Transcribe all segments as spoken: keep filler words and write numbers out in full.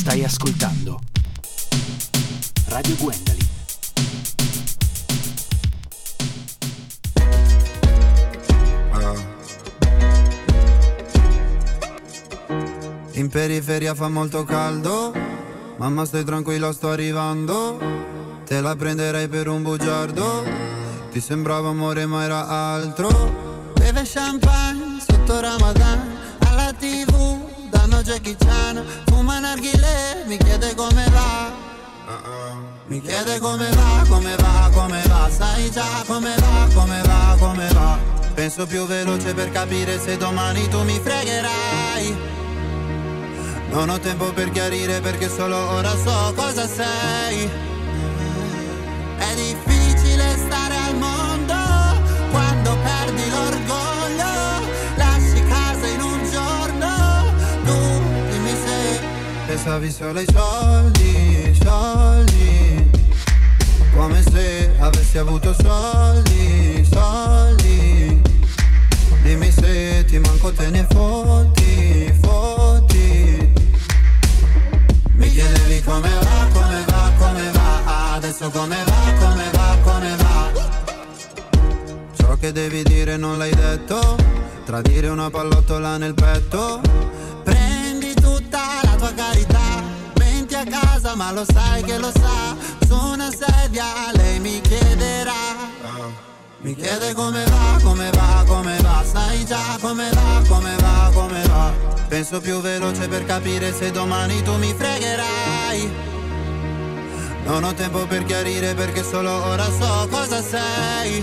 Stai ascoltando Radio Gwendolyn. In periferia fa molto caldo, mamma stai tranquilla sto arrivando, te la prenderei per un bugiardo, ti sembrava amore ma era altro. Beve champagne sotto Ramadan, alla tv danno Jackie Chan, fuma narghile, mi chiede come va, mi chiede come va, come va, come va, sai già come va, come va, come va. Penso più veloce per capire se domani tu mi fregherai. Non ho tempo per chiarire perché solo ora so cosa sei. È difficile stare al mondo quando perdi l'orgoglio, lasci casa in un giorno, tu dimmi se pensavi solo ai soldi, soldi, come se avessi avuto soldi, soldi, dimmi se ti manco te ne fotti, fotti. Mi chiedevi come va, come va, come va, adesso come va, come va, come va. Ciò che devi dire non l'hai detto, tradire una pallottola nel petto. Prendi tutta la tua carità, menti a casa ma lo sai che lo sa. Su una sedia lei mi chiederà, mi chiede come va, come va, come va, sai già come va, come va, come va. Penso più veloce per capire se domani tu mi fregherai. Non ho tempo per chiarire perché solo ora so cosa sei.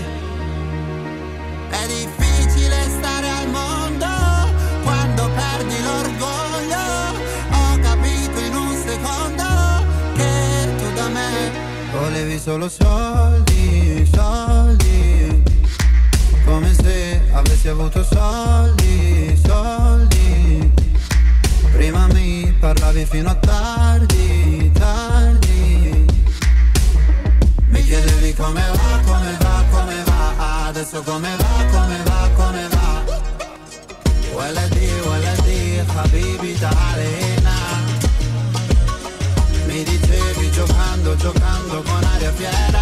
È difficile stare al mondo quando perdi l'orgoglio. Ho capito in un secondo che tu da me volevi solo soldi, soldi, come se avessi avuto soldi, soldi. Prima mi parlavi fino a tardi, tardi. Mi chiedevi come va, come va, come va, adesso come va, come va, come va. Waladi, waladi, habibi ta'alena. Mi dicevi giocando, giocando con aria fiera.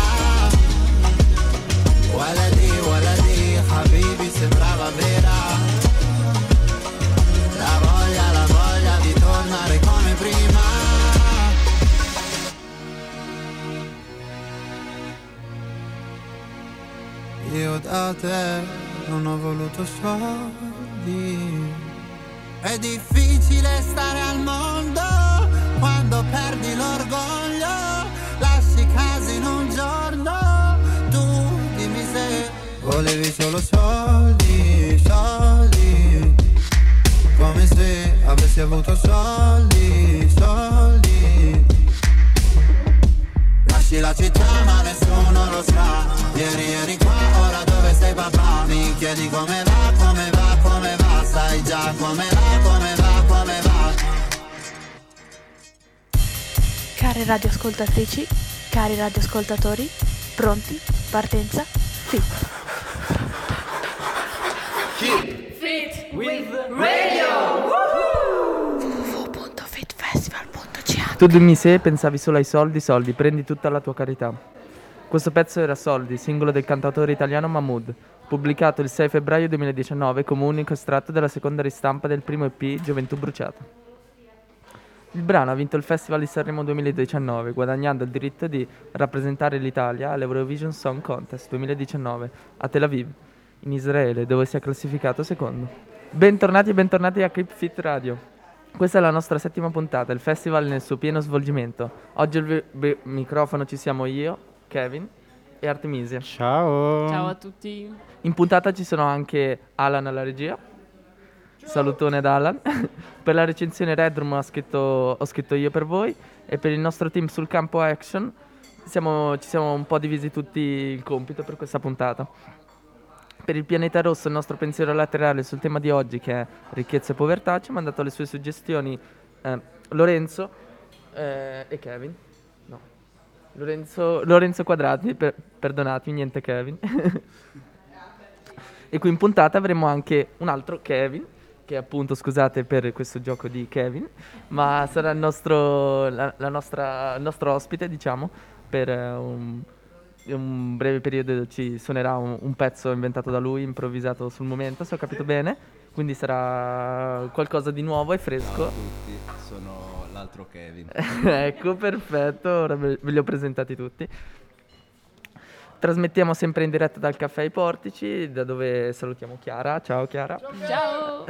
Waladi, waladi, habibi sembrava vera. La voglia, la voglia di tornare come prima. Io da te non ho voluto soldi. È difficile stare al mondo quando perdi l'orgoglio, lasci casa in un giorno, tu dimmi se volevi solo soldi, soldi, come se avessi avuto soldi, soldi. Lasci la città ma nessuno lo sa. Ieri eri qua, ora dove sei papà? Mi chiedi come va, come va, come va. Sai già come va, come va, come va. Care radioascoltatrici, cari radioascoltatori, pronti? Partenza? Fit. Keep Fit with Radio. w w w punto fit festival punto c h. Tu dimmi se pensavi solo ai soldi, soldi, prendi tutta la tua carità. Questo pezzo era Soldi, singolo del cantautore italiano Mahmood, pubblicato il sei febbraio duemiladiciannove come unico estratto della seconda ristampa del primo E P Gioventù Bruciata. Il brano ha vinto il Festival di Sanremo duemiladiciannove, guadagnando il diritto di rappresentare l'Italia all'Eurovision Song Contest duemiladiciannove a Tel Aviv, in Israele, dove si è classificato secondo. Bentornati e bentornati a Keep Fit Radio. Questa è la nostra settima puntata, il festival nel suo pieno svolgimento. Oggi al vi- vi- microfono ci siamo io, Kevin e Artemisia. Ciao. Ciao a tutti. In puntata ci sono anche Alan alla regia. Salutone ad Alan. Per la recensione Red Room ho scritto, ho scritto io per voi. E per il nostro team sul campo action siamo, ci siamo un po' divisi tutti il compito per questa puntata. Per il pianeta rosso il nostro pensiero laterale sul tema di oggi, che è ricchezza e povertà, ci ha mandato le sue suggestioni eh, Lorenzo eh, e Kevin. No, Lorenzo, Lorenzo Quadrati, per, perdonatemi, niente Kevin. E qui in puntata avremo anche un altro Kevin, che appunto, scusate per questo gioco di Kevin, ma sarà il nostro, la, la nostra, il nostro ospite, diciamo, per eh, un, un breve periodo ci suonerà un, un pezzo inventato da lui, improvvisato sul momento, se ho capito bene, quindi sarà qualcosa di nuovo e fresco. Ciao a tutti, sono l'altro Kevin. Ecco, perfetto, ora ve, ve li ho presentati tutti. Trasmettiamo sempre in diretta dal Caffè ai Portici, da dove salutiamo Chiara. Ciao Chiara. Ciao!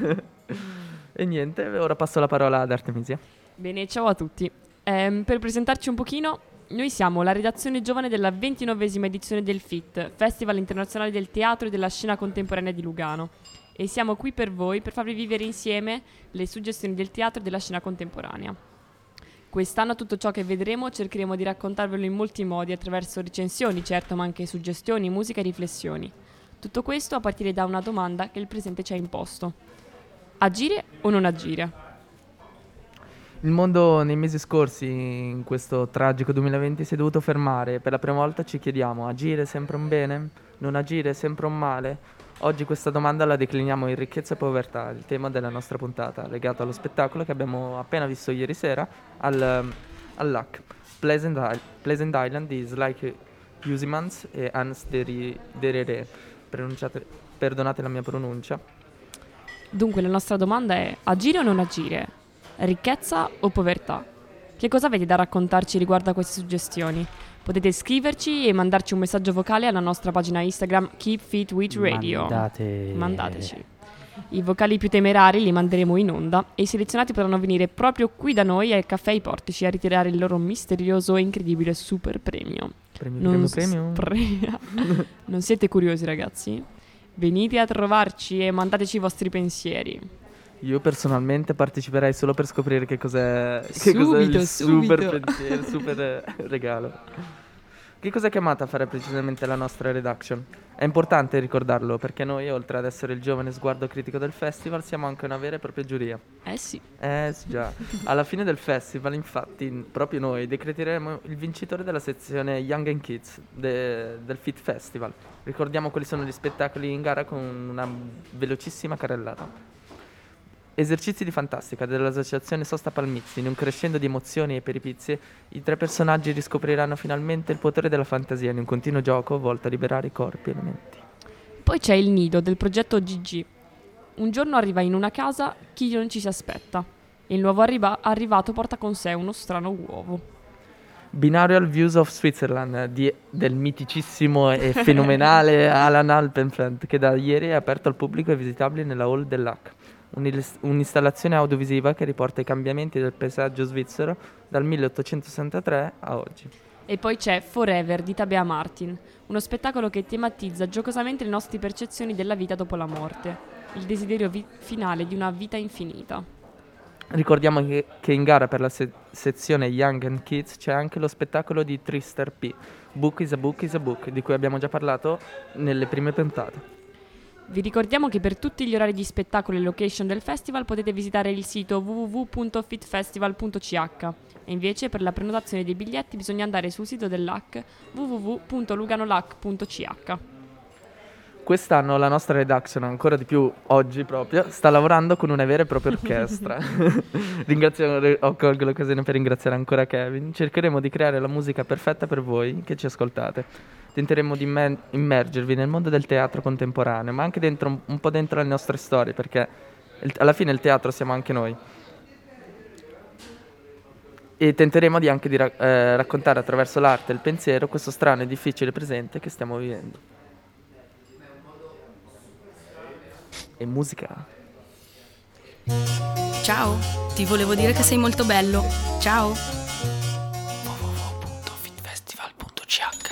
E niente, ora passo la parola ad Artemisia. Bene, ciao a tutti. Ehm, per presentarci un pochino, noi siamo la redazione giovane della ventinovesima edizione del F I T, Festival Internazionale del Teatro e della Scena Contemporanea di Lugano. E siamo qui per voi per farvi vivere insieme le suggestioni del teatro e della scena contemporanea. Quest'anno tutto ciò che vedremo cercheremo di raccontarvelo in molti modi, attraverso recensioni, certo, ma anche suggestioni, musica e riflessioni. Tutto questo a partire da una domanda che il presente ci ha imposto. Agire o non agire? Il mondo nei mesi scorsi, in questo tragico duemilaventi, si è dovuto fermare. Per la prima volta ci chiediamo: agire è sempre un bene? Non agire è sempre un male? Oggi questa domanda la decliniamo in ricchezza e povertà, il tema della nostra puntata, legato allo spettacolo che abbiamo appena visto ieri sera al, al L A C. Pleasant, I- Pleasant Island di Slyke Huysmans e Hans Derere. Pronunciate, perdonate la mia pronuncia. Dunque la nostra domanda è: agire o non agire? Ricchezza o povertà? Che cosa avete da raccontarci riguardo a queste suggestioni? Potete scriverci e mandarci un messaggio vocale alla nostra pagina Instagram Keep Fit With Radio. Mandate. Mandateci. I vocali più temerari li manderemo in onda e i selezionati potranno venire proprio qui da noi al Caffè ai Portici a ritirare il loro misterioso e incredibile super premio. Premio, Non, premio, premio. spre- non siete curiosi, ragazzi? Venite a trovarci e mandateci i vostri pensieri. Io personalmente parteciperei solo per scoprire che cos'è, che cos'è Subito, il super subito. pensiero, il super eh, regalo. Che cosa è chiamata a fare precisamente la nostra redaction? È importante ricordarlo perché noi, oltre ad essere il giovane sguardo critico del festival, siamo anche una vera e propria giuria. Eh sì. Eh sì, già. Alla fine del festival, infatti, proprio noi decreteremo il vincitore della sezione Young and Kids de- del F I T Festival. Ricordiamo quali sono gli spettacoli in gara con una velocissima carrellata. Esercizi di fantastica dell'associazione Sosta Palmizzi, in un crescendo di emozioni e peripezie, i tre personaggi riscopriranno finalmente il potere della fantasia in un continuo gioco volto a liberare i corpi e le menti. Poi c'è il nido del progetto G G. Un giorno arriva in una casa chi non ci si aspetta. Il nuovo arriva- arrivato porta con sé uno strano uovo. Binarial Views of Switzerland di- del miticissimo e fenomenale Alan Alpenfeld, che da ieri è aperto al pubblico e visitabile nella hall dell'A C. Un'il- un'installazione audiovisiva che riporta i cambiamenti del paesaggio svizzero dal milleottocentosessantatré a oggi. E poi c'è Forever di Tabea Martin, uno spettacolo che tematizza giocosamente le nostre percezioni della vita dopo la morte, il desiderio vi- finale di una vita infinita. Ricordiamo che, che in gara per la se- sezione Young and Kids c'è anche lo spettacolo di Trister P, Book is a Book is a Book, di cui abbiamo già parlato nelle prime puntate. Vi ricordiamo che per tutti gli orari di spettacolo e location del festival potete visitare il sito w w w punto fitfestival punto c h e invece per la prenotazione dei biglietti bisogna andare sul sito dell'A C w w w punto luganolac punto c h. Quest'anno la nostra redaction, ancora di più oggi proprio, sta lavorando con una vera e propria orchestra. Ringrazio, ho colgo l'occasione per ringraziare ancora Kevin. Cercheremo di creare la musica perfetta per voi che ci ascoltate. Tenteremo di immer- immergervi nel mondo del teatro contemporaneo, ma anche dentro un, un po' dentro le nostre storie, perché il, alla fine il teatro siamo anche noi. E tenteremo di anche di ra- eh, raccontare attraverso l'arte e il pensiero questo strano e difficile presente che stiamo vivendo. E musica. Ciao, ti volevo dire che sei molto bello. Ciao. w w w punto fitfestival punto c h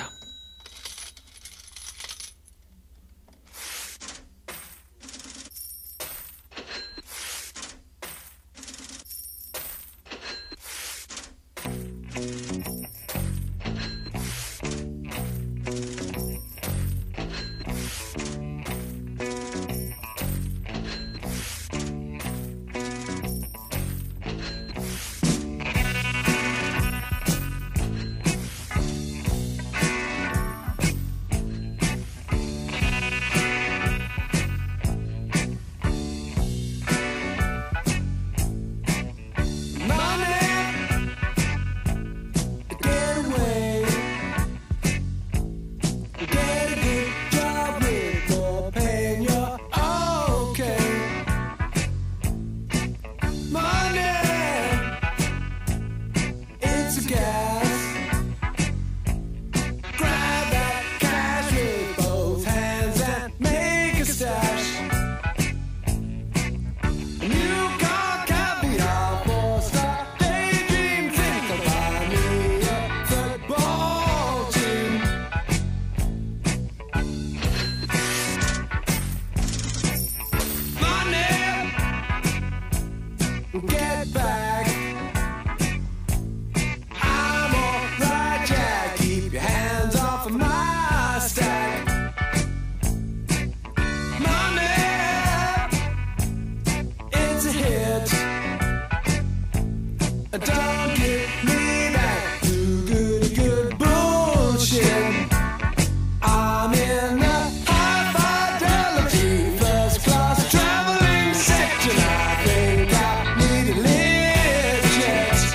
Don't give me that too good, good bullshit. I'm in the high fidelity first class traveling section. I think I need a lift jet.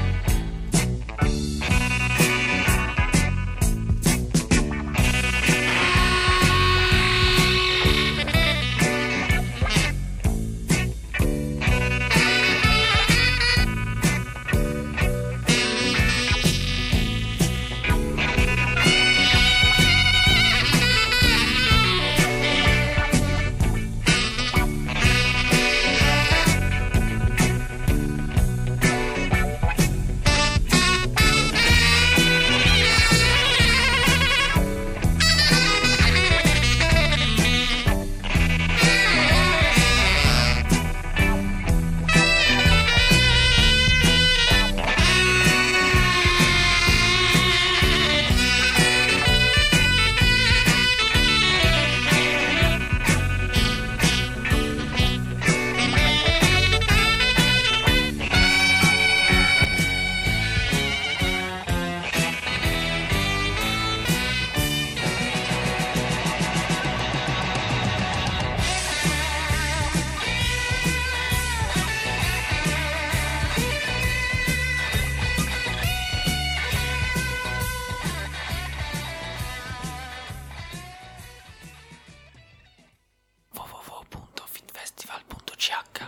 w w w punto fitfestival punto c h.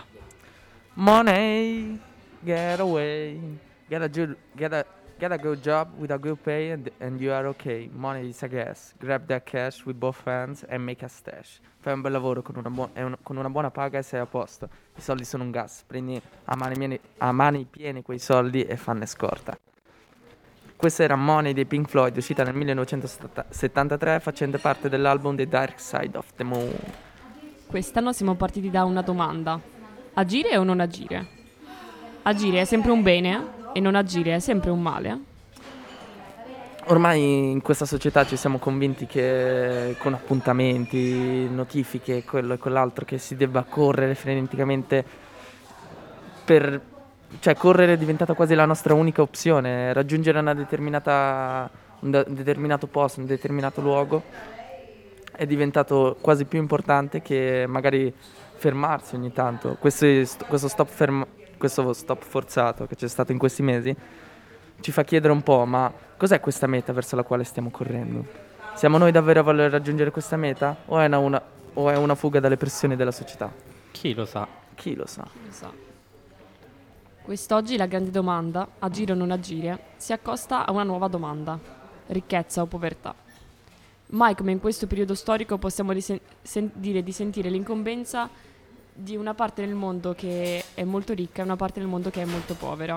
Money, get away, get a good, get a get a good job with a good pay and, and you are okay. Money is a gas. Grab that cash with both hands and make a stash. Fai un bel lavoro con una, buo- e un- con una buona paga e sei a posto. I soldi sono un gas. Prendi a mani, mieni- a mani piene quei soldi e fanne scorta. Questa era Money dei Pink Floyd, uscita nel millenovecentosettantatré, facente parte dell'album The Dark Side of the Moon. Quest'anno siamo partiti da una domanda. Agire o non agire? Agire è sempre un bene e non agire è sempre un male? Ormai in questa società ci siamo convinti che con appuntamenti, notifiche, quello e quell'altro, che si debba correre freneticamente per... Cioè, correre è diventata quasi la nostra unica opzione. Raggiungere una determinata, un de- determinato posto, un determinato luogo è diventato quasi più importante che magari fermarsi ogni tanto. Questi st- questo, stop ferm- questo stop forzato che c'è stato in questi mesi ci fa chiedere un po', ma cos'è questa meta verso la quale stiamo correndo? Siamo noi davvero a voler raggiungere questa meta? O è una, una, o è una fuga dalle pressioni della società? Chi lo sa? Chi lo sa? Lo sa. Quest'oggi la grande domanda, agire o non agire, si accosta a una nuova domanda: ricchezza o povertà. Mai come in questo periodo storico possiamo risen- sen- dire di sentire l'incombenza di una parte del mondo che è molto ricca e una parte del mondo che è molto povera.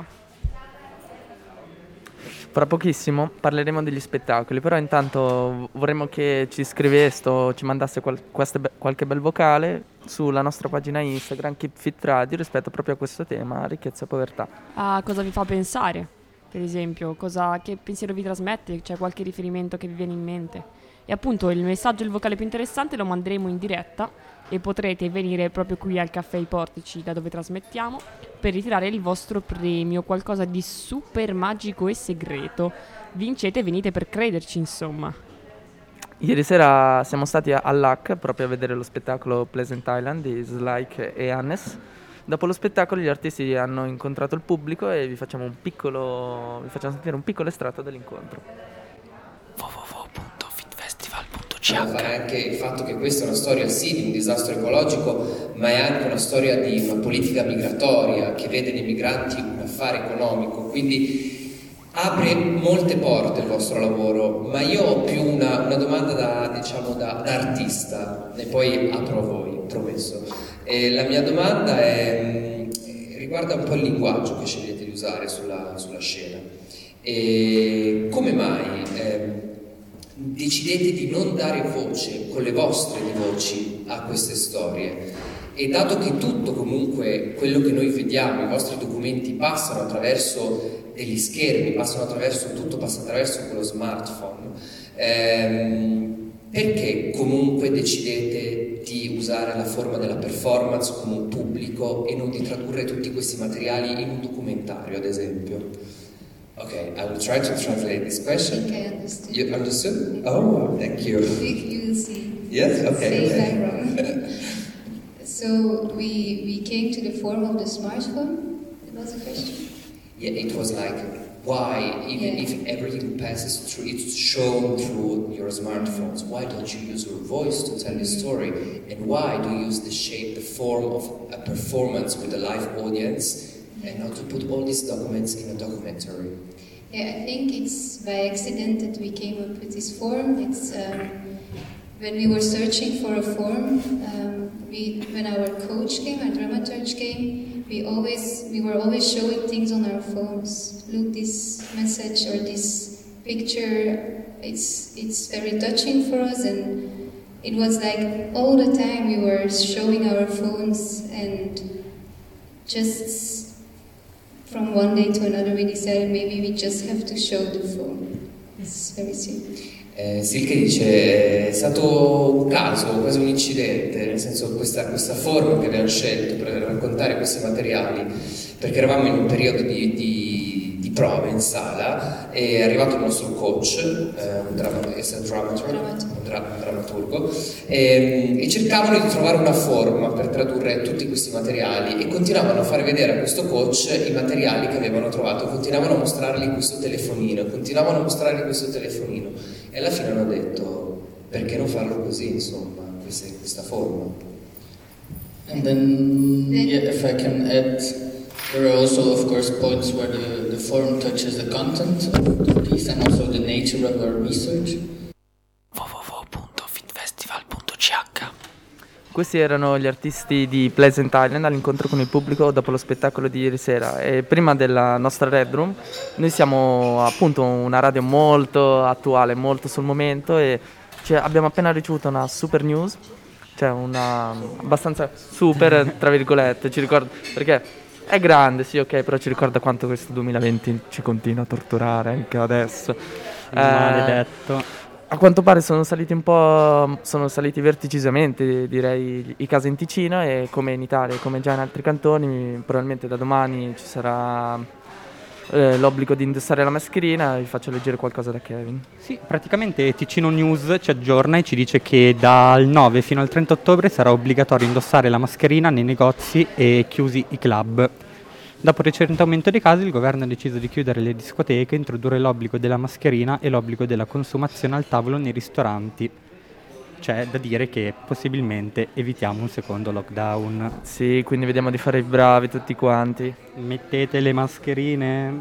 Fra pochissimo parleremo degli spettacoli, però intanto vorremmo che ci scriveste o ci mandasse qual- queste be- qualche bel vocale sulla nostra pagina Instagram Keep Fit Radio rispetto proprio a questo tema, ricchezza e povertà. A cosa vi fa pensare, per esempio, cosa, che pensiero vi trasmette, c'è qualche riferimento che vi viene in mente. E appunto il messaggio e il vocale più interessante lo manderemo in diretta e potrete venire proprio qui al Caffè I Portici, da dove trasmettiamo, per ritirare il vostro premio, qualcosa di super magico e segreto. Vincete e venite per crederci, insomma. Ieri sera siamo stati a- all'A C proprio a vedere lo spettacolo Pleasant Island di Slyke e Hannes. Dopo lo spettacolo gli artisti hanno incontrato il pubblico e vi facciamo un piccolo vi facciamo sentire un piccolo estratto dell'incontro. w w w punto fitfestival punto c Da h. fare anche il fatto che questa è una storia sì di un disastro ecologico, ma è anche una storia di una politica migratoria che vede nei migranti un affare economico, quindi apre molte porte il vostro lavoro, ma io ho più una, una domanda da, diciamo, da, da artista, e poi apro a voi, promesso. E la mia domanda è, mh, riguarda un po' il linguaggio che scegliete di usare sulla, sulla scena. E come mai ehm, decidete di non dare voce con le vostre voci a queste storie? E dato che tutto comunque quello che noi vediamo, i vostri documenti passano attraverso degli schermi, passano attraverso tutto, passa attraverso quello smartphone, ehm, perché comunque decidete di usare la forma della performance come un pubblico e non di tradurre tutti questi materiali in un documentario, ad esempio? Okay, I will try to translate this question. I think I understood. You understood? Oh, thank you. You will see. Yes? Okay. Say I'm wrong. So we we came to the form of the smartphone. That was the question. Yeah, it was like, why, even Yeah. if everything passes through, it's shown through your smartphones, why don't you use your voice to tell the story? And why do you use the shape, the form of a performance with a live audience, and not to put all these documents in a documentary? Yeah, I think it's by accident that we came up with this form. It's um, when we were searching for a form. Um, we, when our coach came, our dramaturge came, we always we were always showing things on our phones. Look, this message or this picture. It's it's very touching for us, and it was like all the time we were showing our phones, and just. From one day to another we decided maybe we just have to show the phone. It's very simple. Eh, Silke dice, è stato un caso, quasi un incidente, nel senso questa, questa forma che abbiamo scelto per raccontare questi materiali, perché eravamo in un periodo di, di, di prove in sala, e è arrivato il nostro coach, eh, un, drama, un dra, drammaturgo, e, e cercavano di trovare una forma per tradurre tutti questi materiali, e continuavano a fare vedere a questo coach i materiali che avevano trovato, continuavano a mostrargli questo telefonino, continuavano a mostrargli questo telefonino, e alla fine hanno detto, perché non farlo così, insomma, questa, questa forma. And then, yeah, if I can add, there are also, of course, points where the, the form touches the content of the piece and also the nature of our research. w w w punto fitfestival punto c h. Questi erano gli artisti di Pleasant Island all'incontro con il pubblico dopo lo spettacolo di ieri sera. E prima della nostra Red Room, noi siamo appunto una radio molto attuale, molto sul momento, e cioè, abbiamo appena ricevuto una super news, cioè una abbastanza super tra virgolette, ci ricorda, perché è grande, sì, ok, però ci ricorda quanto questo duemilaventi ci continua a torturare anche adesso. Maledetto. Eh, A quanto pare sono saliti un po', sono saliti verticisamente, direi, i casi in Ticino, e come in Italia, come già in altri cantoni, probabilmente da domani ci sarà eh, l'obbligo di indossare la mascherina. Vi faccio leggere qualcosa da Kevin. Sì, praticamente Ticino News ci aggiorna e ci dice che dal nove fino al trenta ottobre sarà obbligatorio indossare la mascherina nei negozi e chiusi i club. Dopo il recente aumento dei casi, il governo ha deciso di chiudere le discoteche e introdurre l'obbligo della mascherina e l'obbligo della consumazione al tavolo nei ristoranti. C'è da dire che possibilmente evitiamo un secondo lockdown. Sì, quindi vediamo di fare i bravi tutti quanti. Mettete le mascherine.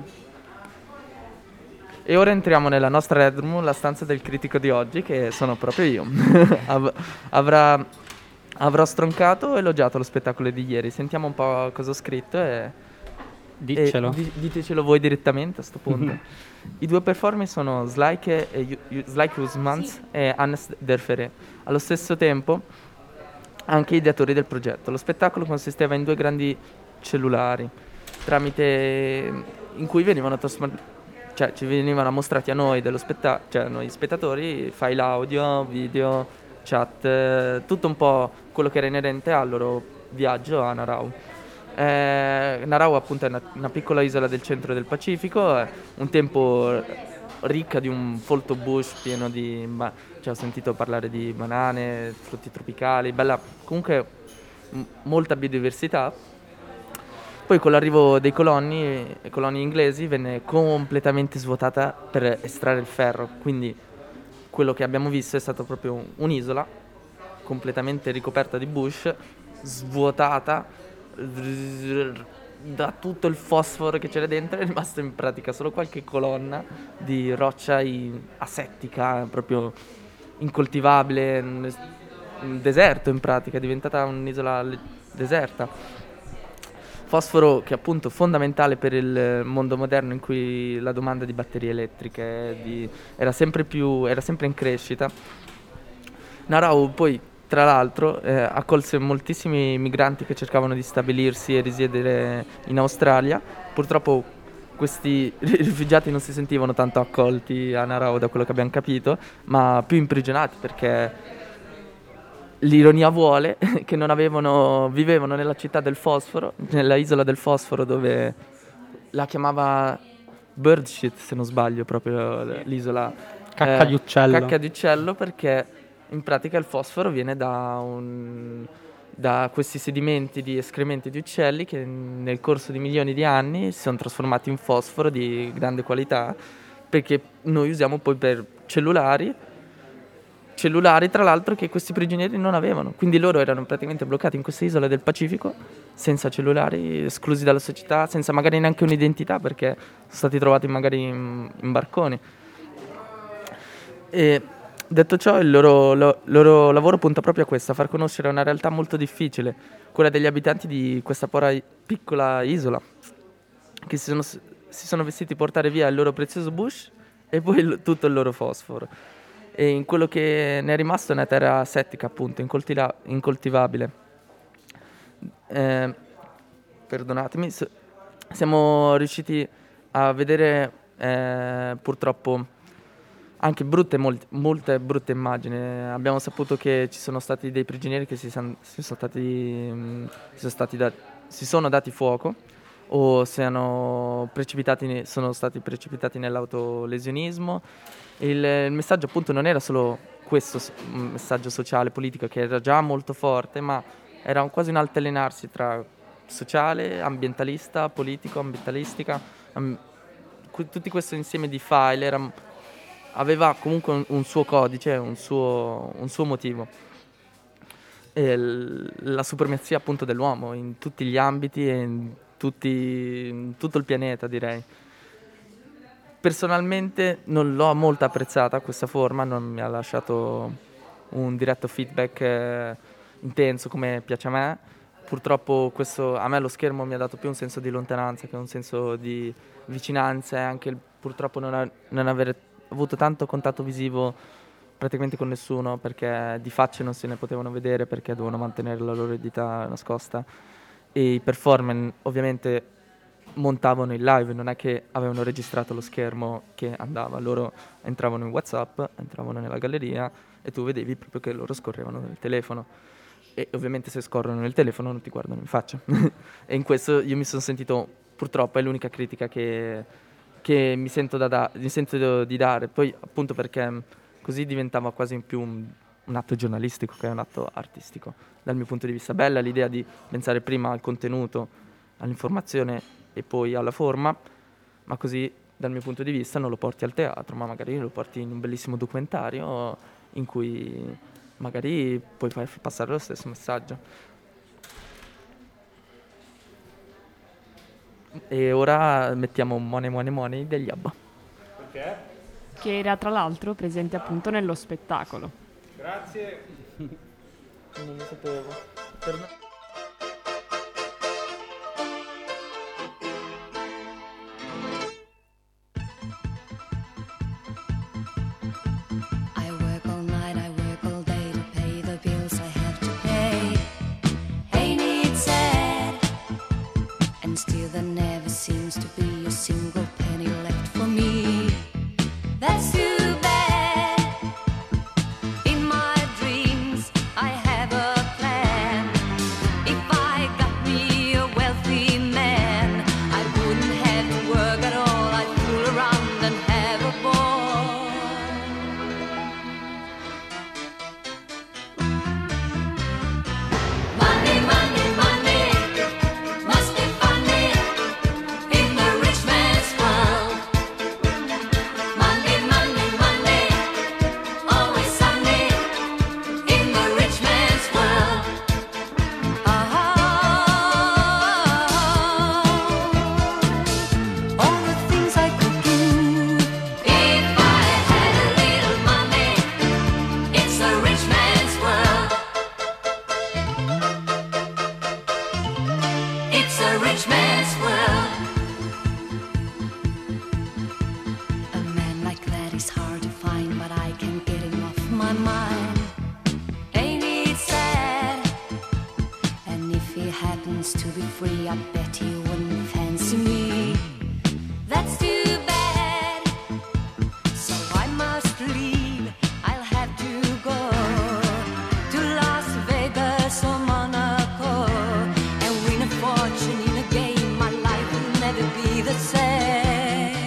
E ora entriamo nella nostra Red Room, la stanza del critico di oggi, che sono proprio io. Av- avrà, avrò stroncato e elogiato lo spettacolo di ieri. Sentiamo un po' cosa ho scritto e... Diccelo. E di- ditecelo voi direttamente a sto punto. I due performer sono Slaike e Ju- Ju- Slaike Usmans e Hannes Derfere. Allo stesso tempo anche ideatori del progetto. Lo spettacolo consisteva in due grandi cellulari tramite in cui venivano trasformati, cioè ci venivano mostrati a noi dello spettacolo, cioè a noi spettatori, file audio, video, chat, eh, tutto un po' quello che era inerente al loro viaggio a Narau. Eh, Narau appunto è una, una piccola isola del centro del Pacifico, è un tempo ricca di un folto bush pieno di, ba- cioè ho sentito parlare di banane, frutti tropicali, bella, comunque m- molta biodiversità. Poi con l'arrivo dei coloni, i coloni inglesi, venne completamente svuotata per estrarre il ferro, quindi quello che abbiamo visto è stato proprio un- un'isola completamente ricoperta di bush, svuotata da tutto il fosforo che c'era dentro. È rimasto in pratica solo qualche colonna di roccia in- asettica, proprio incoltivabile, un un deserto in pratica, è diventata un'isola le- deserta. Fosforo che è appunto fondamentale per il mondo moderno, in cui la domanda di batterie elettriche è di- era sempre più, era sempre in crescita. Narau poi, tra l'altro, eh, accolse moltissimi migranti che cercavano di stabilirsi e risiedere in Australia. Purtroppo questi rifugiati non si sentivano tanto accolti a Narao, da quello che abbiamo capito, ma più imprigionati, perché l'ironia vuole che non avevano, vivevano nella città del fosforo, nella isola del fosforo, dove la chiamava Birdshit, se non sbaglio, proprio l'isola. Cacca di uccello. Cacca di uccello, perché in pratica il fosforo viene da un... da questi sedimenti di escrementi di uccelli che nel corso di milioni di anni si sono trasformati in fosforo di grande qualità, perché noi usiamo poi per cellulari, cellulari tra l'altro che questi prigionieri non avevano, quindi loro erano praticamente bloccati in queste isole del Pacifico, senza cellulari, esclusi dalla società, senza magari neanche un'identità, perché sono stati trovati magari in, in barconi. E detto ciò, il loro, lo, loro lavoro punta proprio a questo, a far conoscere una realtà molto difficile, quella degli abitanti di questa pora piccola isola, che si sono, si sono vestiti portare via il loro prezioso bush e poi il, tutto il loro fosforo. E in quello che ne è rimasto è una terra settica, appunto, incoltiva- incoltivabile. Eh, perdonatemi, s- siamo riusciti a vedere eh, purtroppo anche brutte, molte, molte brutte immagini. Abbiamo saputo che ci sono stati dei prigionieri che si, san, si sono stati, mh, si sono, stati da, si sono dati fuoco o siano precipitati, sono stati precipitati nell'autolesionismo. Il, il messaggio appunto non era solo questo un messaggio sociale, politico, che era già molto forte, ma era un, quasi un altalenarsi tra sociale, ambientalista, politico, ambientalistica. Am, tutti questo insieme di file era, aveva comunque un, un suo codice, un suo, un suo motivo. E l, la supremazia appunto dell'uomo in tutti gli ambiti e in, tutti, in tutto il pianeta, direi. Personalmente non l'ho molto apprezzata questa forma, non mi ha lasciato un diretto feedback eh, intenso come piace a me. Purtroppo questo, a me lo schermo mi ha dato più un senso di lontananza che un senso di vicinanza, e anche il, purtroppo non, ha, non avere avuto tanto contatto visivo praticamente con nessuno, perché di facce non se ne potevano vedere perché dovevano mantenere la loro identità nascosta, e i performer ovviamente montavano il live, non è che avevano registrato lo schermo che andava, loro entravano in WhatsApp, entravano nella galleria e tu vedevi proprio che loro scorrevano nel telefono, e ovviamente se scorrono nel telefono non ti guardano in faccia. E in questo io mi sono sentito, purtroppo è l'unica critica che, che mi sento, da da, mi sento di dare, poi appunto perché così diventava quasi più un, un atto giornalistico che un atto artistico dal mio punto di vista. Bella l'idea di pensare prima al contenuto, all'informazione e poi alla forma, ma così dal mio punto di vista non lo porti al teatro, ma magari lo porti in un bellissimo documentario in cui magari puoi far passare lo stesso messaggio. E ora mettiamo Money Money Money degli ABBA. Perché? Che era tra l'altro presente appunto nello spettacolo. Grazie. Non lo sapevo. Per... say.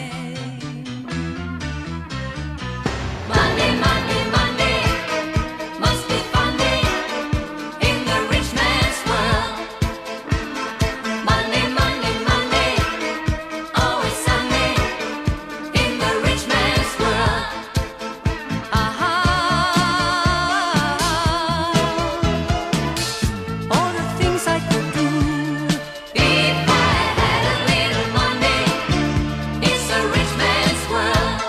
Monday, Monday, Monday must be funny in the rich man's world. Monday, Monday, Monday, always Sunday in the rich man's world. Aha. All the things I could do if I had a little money. It's a rich man's world.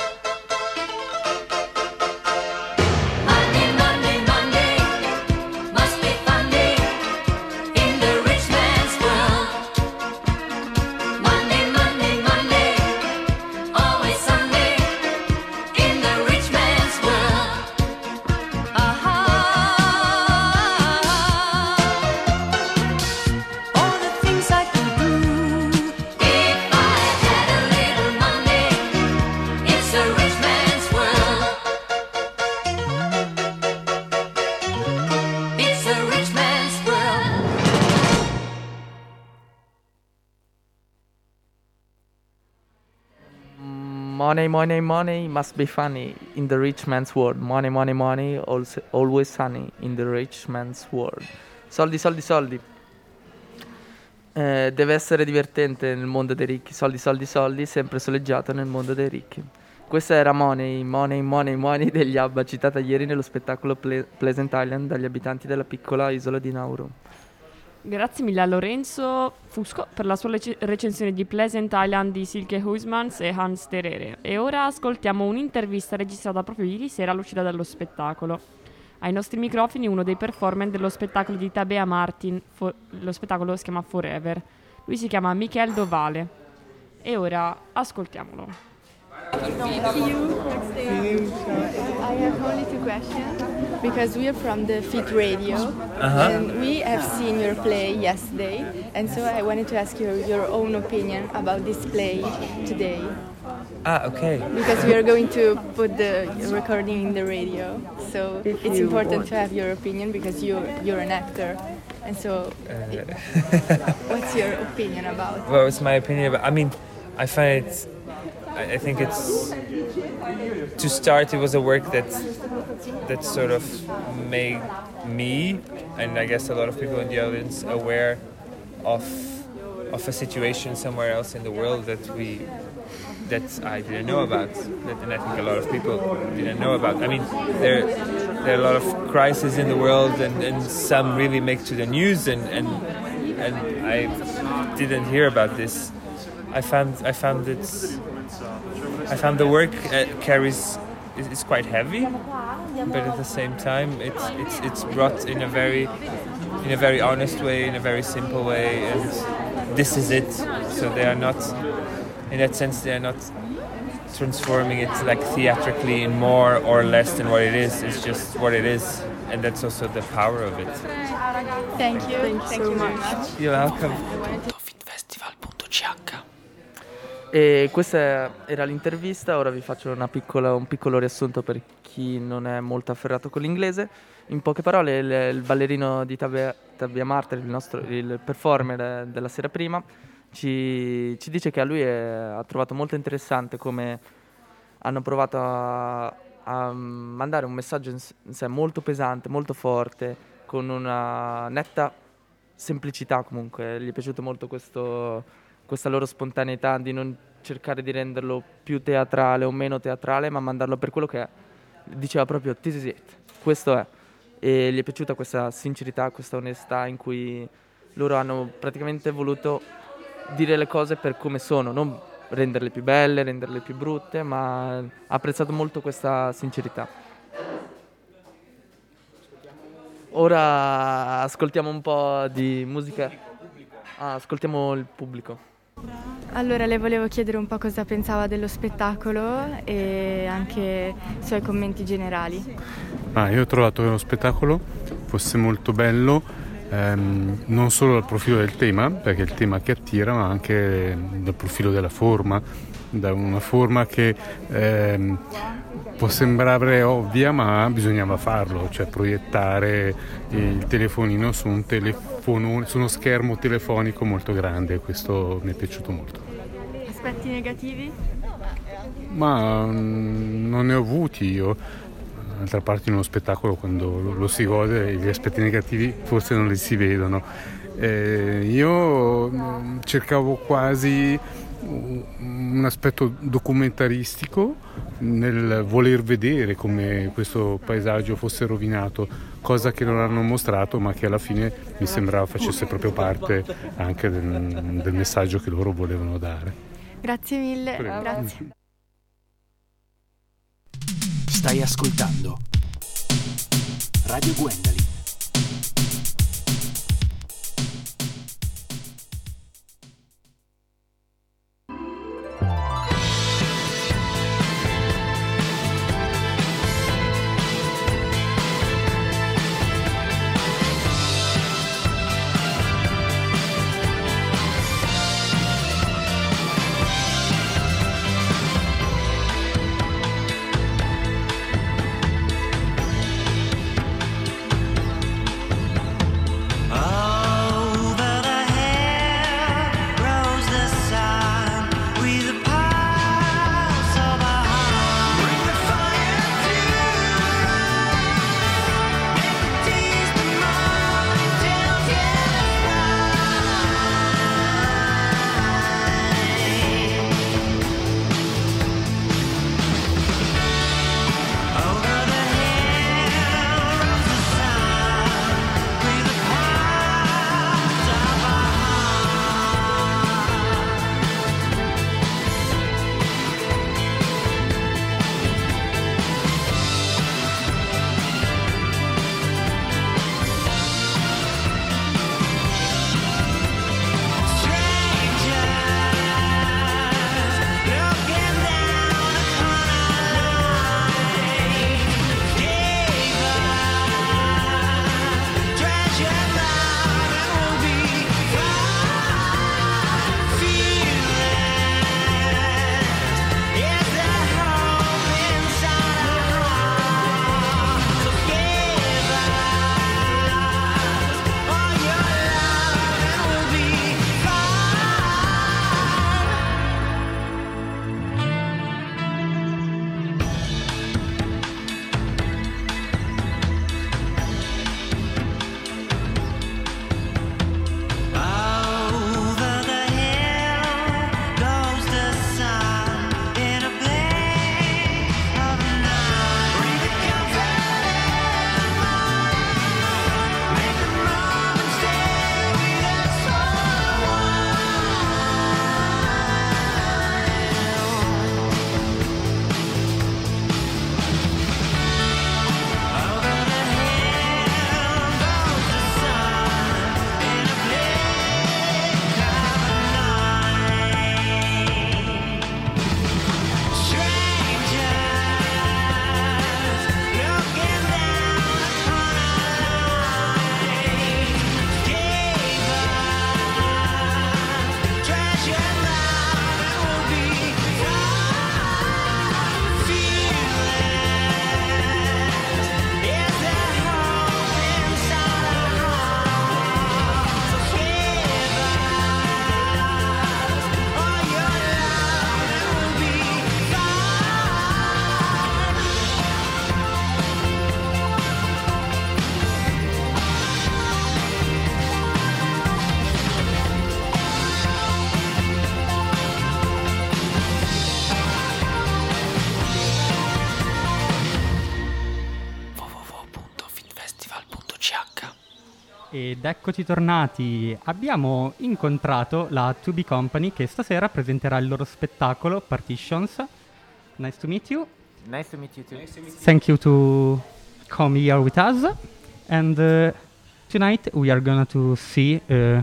Monday, Monday, Monday must be funny in the rich man's world. Monday, Monday, Monday, always Sunday in the rich man's world. Aha. All the things I could do if I had a little money. It's a rich man's world. It's a rich man's world. Money, money, money must be funny in the rich man's world. Money, money, money also, always sunny in the rich man's world. Soldi, soldi, soldi. Eh, deve essere divertente nel mondo dei ricchi. Soldi, soldi, soldi, sempre soleggiato nel mondo dei ricchi. Questa era Money, Money, Money, Money degli ABBA, citata ieri nello spettacolo Ple- Pleasant Island dagli abitanti della piccola isola di Nauru. Grazie mille a Lorenzo Fusco per la sua rec- recensione di Pleasant Island di Silke Huysmans e Hans Terere. E ora ascoltiamo un'intervista registrata proprio ieri sera all'uscita dallo spettacolo. Ai nostri microfoni uno dei performer dello spettacolo di Tabea Martin, fo- lo spettacolo si chiama Forever. Lui si chiama Michel Dovale. E ora ascoltiamolo. Thank you. I have only two questions because we are from the Fit Radio Uh-huh. and we have seen your play yesterday, and so I wanted to ask you your own opinion about this play today Ah, okay. because we are going to put the recording in the radio, so If it's you important want. to have your opinion because you you're an actor, and so Uh, what's your opinion about? Well, it's my opinion, but I mean, I find it. I, I think it's to start. It was a work that that sort of made me, and I guess a lot of people in the audience, aware of of a situation somewhere else in the world that we that I didn't know about, that, and I think a lot of people didn't know about. I mean, there there are a lot of crises in the world, and, and some really make to the news, and, and and I didn't hear about this. I found I found it. I found the work uh, carries is, is quite heavy, but at the same time, it's it's it's brought in a very in a very honest way, in a very simple way, and this is it. So they are not, in that sense, they are not transforming it like theatrically in more or less than what it is. It's just what it is, and that's also the power of it. Thank you. Thank you so much. You're welcome. fitfestival punto c h. E questa era l'intervista, ora vi faccio una piccola, un piccolo riassunto per chi non è molto afferrato con l'inglese. In poche parole, il, il ballerino di Tabea, Tabea Martin, il, nostro, il performer della sera prima, ci, ci dice che a lui è, ha trovato molto interessante come hanno provato a, a mandare un messaggio in sé molto pesante, molto forte, con una netta semplicità comunque. Gli è piaciuto molto questo... questa loro spontaneità di non cercare di renderlo più teatrale o meno teatrale, ma mandarlo per quello che è. Diceva proprio this is it, questo è. E gli è piaciuta questa sincerità, questa onestà in cui loro hanno praticamente voluto dire le cose per come sono, non renderle più belle, renderle più brutte, ma ha apprezzato molto questa sincerità. Ora ascoltiamo un po' di musica. Ah, ascoltiamo il pubblico. Allora le volevo chiedere un po' cosa pensava dello spettacolo e anche i suoi commenti generali. Ah, io ho trovato che lo spettacolo fosse molto bello, ehm, non solo dal profilo del tema, perché è il tema che attira, ma anche dal profilo della forma, da una forma che ehm, può sembrare ovvia, ma bisognava farlo, cioè proiettare il telefonino su un telefono, su uno schermo telefonico molto grande. Questo mi è piaciuto molto. aspetti negativi? Ma mm, non ne ho avuti io. D'altra parte in uno spettacolo quando lo, lo si gode gli aspetti negativi forse non li si vedono. Eh, io mm, cercavo quasi un aspetto documentaristico nel voler vedere come questo paesaggio fosse rovinato, cosa che non hanno mostrato ma che alla fine mi sembrava facesse proprio parte anche del, del messaggio che loro volevano dare. Grazie mille, Prego. grazie. Stai ascoltando Radio Gwendolyn. Ed eccoci tornati. Abbiamo incontrato la To Be Company che stasera presenterà il loro spettacolo Partitions. Nice to meet you. Nice to meet you too. Thank you to come here with us. And uh, tonight we are going to see uh,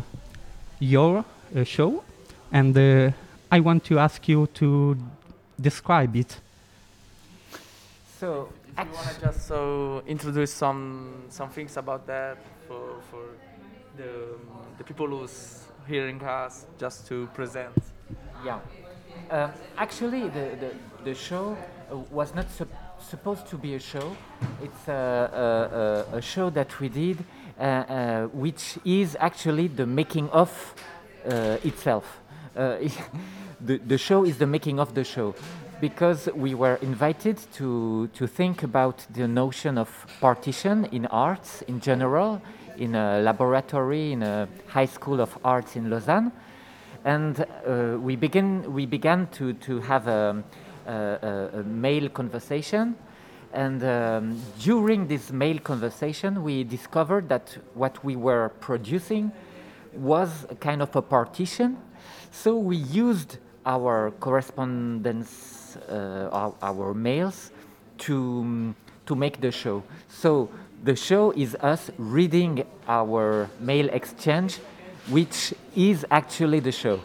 your uh, show. And uh, I want to ask you to describe it. So, if you want to just so introduce some some things about that for for the the people who's hearing us, just to present. Yeah. Uh, actually, the, the, the show uh, was not sup- supposed to be a show. It's a, a, a, a show that we did, uh, uh, which is actually the making of uh, itself. Uh, the, the show is the making of the show, because we were invited to, to think about the notion of partition in arts in general, in a laboratory, in a high school of arts in Lausanne. And uh, we, begin, we began to, to have a, a, a, a mail conversation. And um, during this mail conversation, we discovered that what we were producing was a kind of a partition. So we used our correspondence, uh, our, our mails, to, to make the show. So the show is us reading our mail exchange, which is actually the show.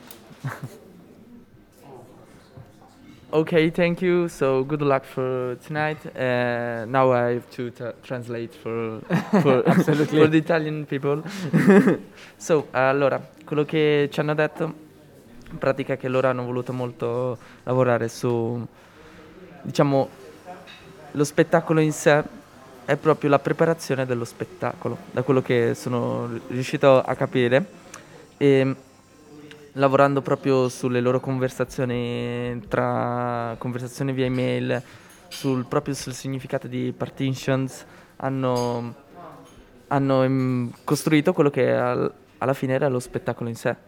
Okay, thank you. So good luck for tonight. Uh, now I have to t- translate for, for, Absolutely. for the Italian people. So, allora, quello che ci hanno detto, in pratica, è che loro hanno voluto molto lavorare su, diciamo, lo spettacolo in sé è proprio la preparazione dello spettacolo, da quello che sono riuscito a capire. E lavorando proprio sulle loro conversazioni tra conversazioni via email, sul proprio sul significato di partitions, hanno, hanno um, costruito quello che al, alla fine era lo spettacolo in sé.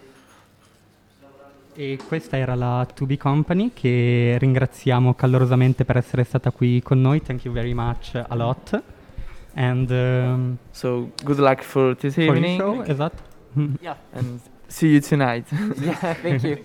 E questa era la To Be Company, che ringraziamo calorosamente per essere stata qui con noi. Thank you very much a lot. And um, so good luck for this for evening. the show, esatto. Yeah. And see you tonight. Yeah, thank you.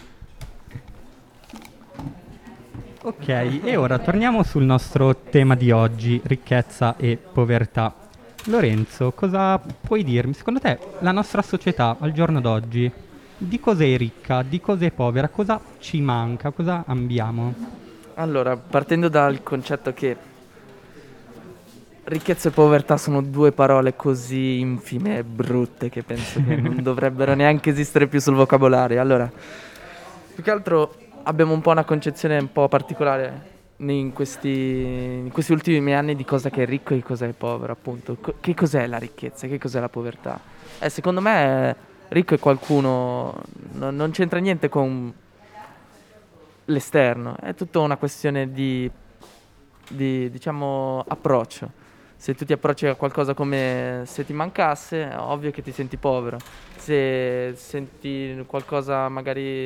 Ok, e ora torniamo sul nostro tema di oggi, ricchezza e povertà. Lorenzo, cosa puoi dirmi? Secondo te la nostra società al giorno d'oggi di cosa è ricca, di cosa è povera, cosa ci manca, cosa abbiamo? Allora, partendo dal concetto che ricchezza e povertà sono due parole così infime e brutte che penso che non dovrebbero neanche esistere più sul vocabolario. Allora, più che altro abbiamo un po' una concezione un po' particolare in questi, in questi ultimi anni di cosa che è ricco e cosa è povero, appunto. Co- che cos'è la ricchezza, che cos'è la povertà? Eh, secondo me ricco è qualcuno, no, non c'entra niente con l'esterno, è tutta una questione di, di diciamo, approccio. Se tu ti approcci a qualcosa come se ti mancasse, è ovvio che ti senti povero. Se senti qualcosa magari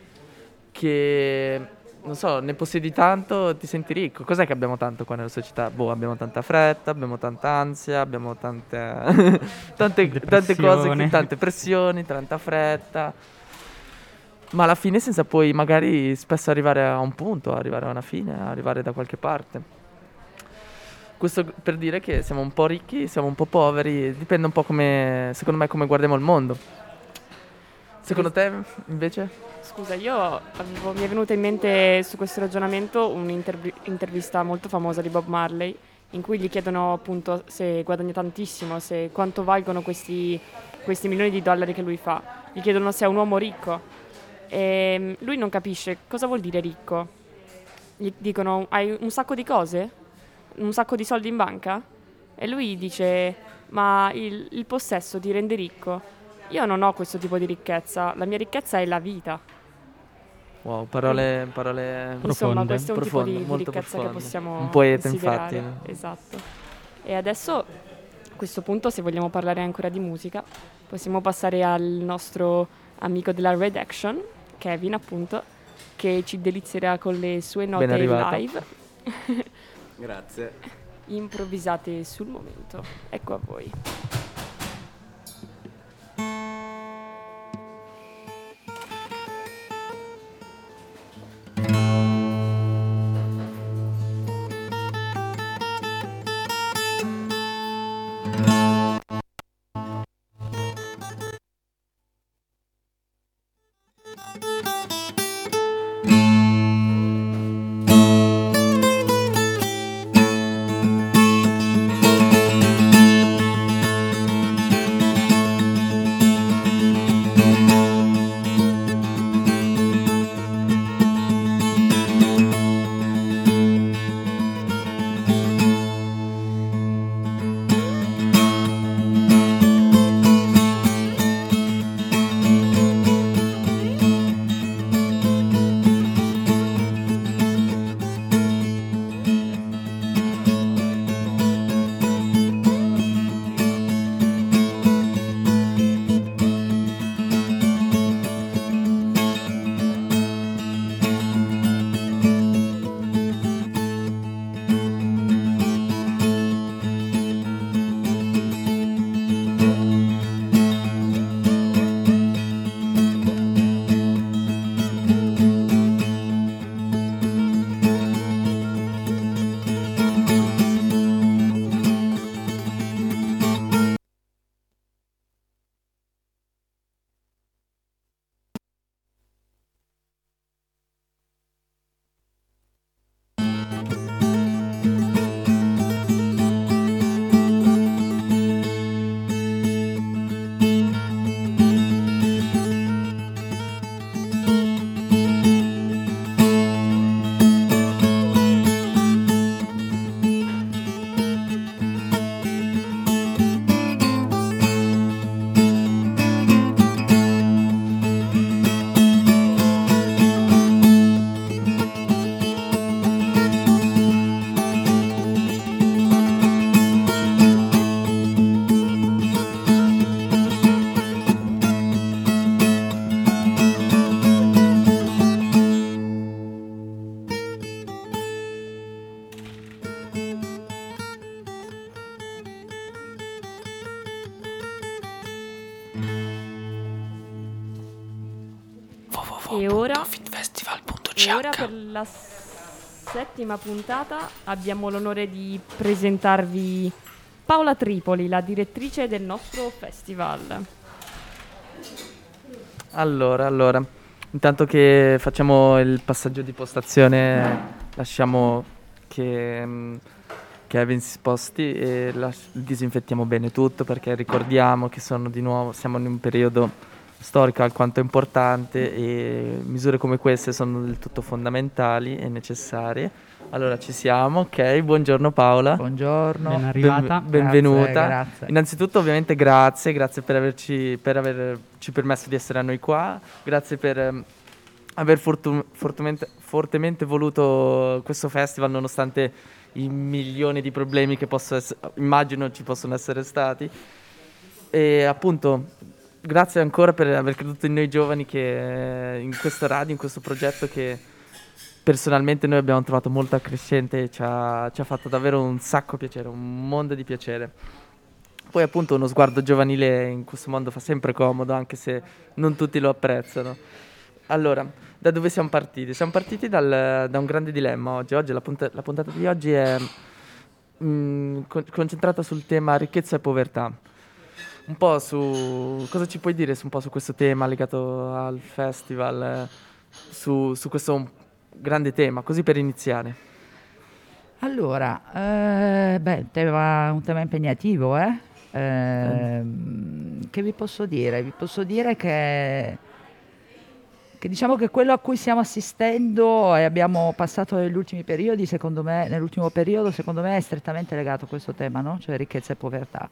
che, non so, ne possiedi tanto, ti senti ricco. Cos'è che abbiamo tanto qua nella società? Boh, abbiamo tanta fretta, abbiamo tanta ansia, abbiamo tante, tante, tante cose, che- tante pressioni, tanta fretta. Ma alla fine senza poi magari spesso arrivare a un punto, arrivare a una fine, arrivare da qualche parte. Questo per dire che siamo un po' ricchi, siamo un po' poveri, dipende un po' come, secondo me, come guardiamo il mondo. Secondo te, invece? Scusa, io avevo- mi è venuta in mente su questo ragionamento un'intervista molto famosa di Bob Marley, in cui gli chiedono appunto se guadagna tantissimo, se quanto valgono questi, questi milioni di dollari che lui fa. Gli chiedono se è un uomo ricco. E lui non capisce cosa vuol dire ricco. Gli dicono: hai un sacco di cose? Un sacco di soldi in banca? E lui dice: ma il, il possesso ti rende ricco? Io non ho questo tipo di ricchezza, la mia ricchezza è la vita. Wow, parole, parole Insomma, questo è un profonde, tipo di, di molto ricchezza profonde. che possiamo Un poeta, considerare. infatti. Esatto. E adesso, a questo punto, se vogliamo parlare ancora di musica, possiamo passare al nostro amico della Redaction, Kevin, appunto, che ci delizierà con le sue note Ben arrivato. live. Grazie. Improvvisate sul momento. Ecco a voi. Thank www.fitfestival.ch. E ora per la settima puntata abbiamo l'onore di presentarvi Paola Tripoli, la direttrice del nostro festival. Allora, allora, intanto che facciamo il passaggio di postazione, lasciamo che mm, Kevin si sposti e las- disinfettiamo bene tutto, perché ricordiamo che sono di nuovo, siamo in un periodo storico alquanto importante e misure come queste sono del tutto fondamentali e necessarie. Allora ci siamo, ok, buongiorno Paola. Buongiorno. Ben arrivata. Ben- benvenuta. Grazie, grazie. Innanzitutto ovviamente grazie, grazie per averci, per averci permesso di essere a noi qua, grazie per ehm, aver fortu- fortemente, fortemente voluto questo festival nonostante i milioni di problemi che posso ess- immagino ci possono essere stati. E appunto grazie ancora per aver creduto in noi giovani, che in questa radio, in questo progetto che personalmente noi abbiamo trovato molto accrescente e ci ha, ci ha fatto davvero un sacco piacere, un mondo di piacere. Poi appunto uno sguardo giovanile in questo mondo fa sempre comodo, anche se non tutti lo apprezzano. Allora, da dove siamo partiti? Siamo partiti dal- da un grande dilemma oggi. Oggi la, punta- la puntata di oggi è mm, con- concentrata sul tema ricchezza e povertà. Un po' su... cosa ci puoi dire su, un po' su questo tema legato al festival, eh, su, su questo grande tema, così per iniziare? Allora, eh, beh, un tema, un tema impegnativo, eh? Ehm, che vi posso dire? Vi posso dire che, che diciamo che quello a cui stiamo assistendo e abbiamo passato negli ultimi periodi, secondo me, nell'ultimo periodo, secondo me è strettamente legato a questo tema, no? Cioè ricchezza e povertà.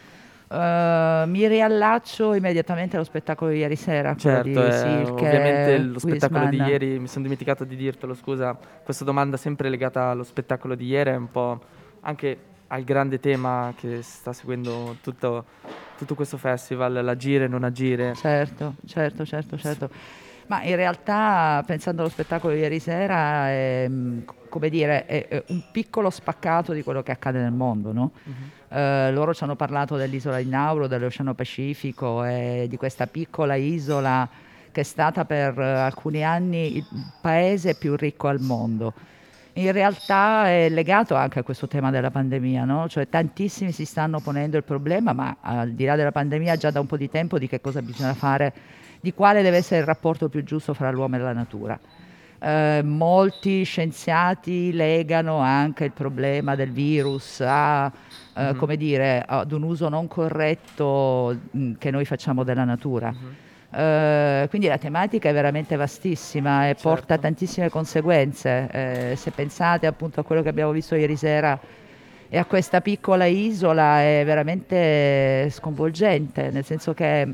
Uh, mi riallaccio immediatamente allo spettacolo di ieri sera, quello Certo, di eh, Silke ovviamente lo spettacolo di Wiesmann. ieri, mi sono dimenticato di dirtelo, scusa, questa domanda sempre legata allo spettacolo di ieri è un po' anche al grande tema che sta seguendo tutto, tutto questo festival, l'agire e non agire. Certo, certo, certo, certo. Ma in realtà, pensando allo spettacolo di ieri sera, è, mm, come dire, è, è un piccolo spaccato di quello che accade nel mondo, no? Eh, loro ci hanno parlato dell'isola di Nauru, dell'Oceano Pacifico e di questa piccola isola che è stata per eh, alcuni anni il paese più ricco al mondo. In realtà è legato anche a questo tema della pandemia, no? Cioè tantissimi si stanno ponendo il problema, ma al di là della pandemia già da un po' di tempo, di che cosa bisogna fare, di quale deve essere il rapporto più giusto fra l'uomo e la natura. Eh, molti scienziati legano anche il problema del virus a, eh, Mhm. come dire, ad un uso non corretto mh, che noi facciamo della natura. Eh, quindi la tematica è veramente vastissima e porta tantissime conseguenze. Eh, se pensate appunto a quello che abbiamo visto ieri sera e a questa piccola isola, è veramente sconvolgente, nel senso che